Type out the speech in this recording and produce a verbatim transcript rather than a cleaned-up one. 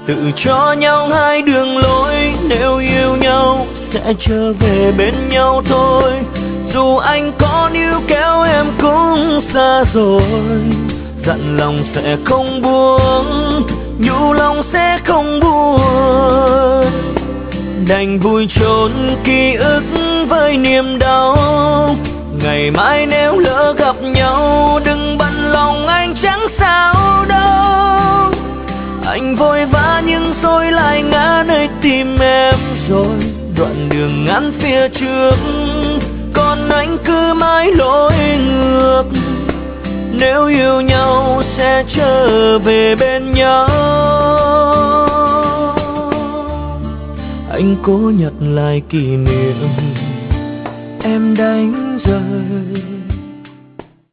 tự cho nhau hai đường lối. Nếu yêu nhau sẽ trở về bên nhau thôi, dù anh có níu kéo em cũng xa rồi. Dặn lòng sẽ không buông, nhủ lòng sẽ không buồn, đành vui chôn ký ức với niềm đau. Ngày mai nếu lỡ gặp nhau đừng bận lòng, anh chẳng sao đâu. Anh vội vã nhưng rồi lại ngã nơi tim em rồi. Đoạn đường ngắn phía trước, còn anh cứ mãi lối ngược. Nếu yêu nhau sẽ trở về bên nhau. Anh cố nhặt lại kỷ niệm em đánh rơi.